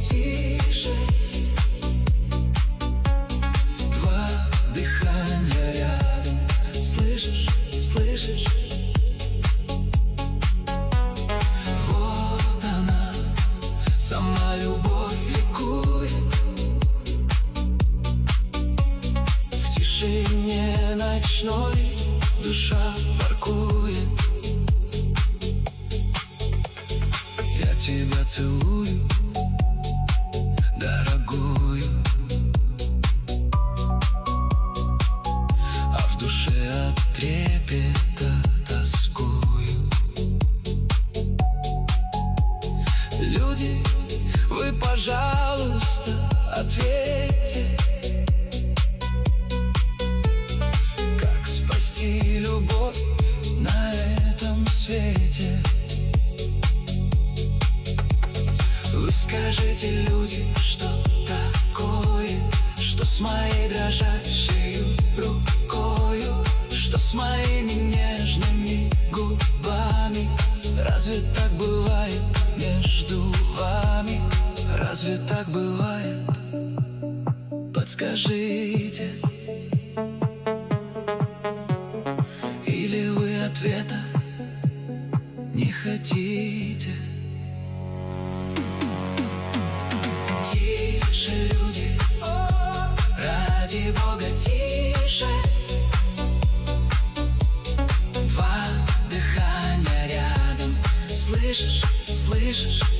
тише. Два дыхания рядом. Слышишь, слышишь? Вот она, сама любовь ликует. В тишине ночной душа воркует. Я тебя целую, дорогую, а в душе от трепета тоскую. Люди, вы, пожалуйста, ответьте, как спасти любовь на этом свете. Вы скажите, люди, что такое, что с моей дрожащей рукою, что с моими нежными губами. Разве так бывает между вами? Разве так бывает? Подскажите. Или вы ответа не хотите? Тише, люди, ради Бога, тише. Два дыхания рядом. Слышишь, слышишь?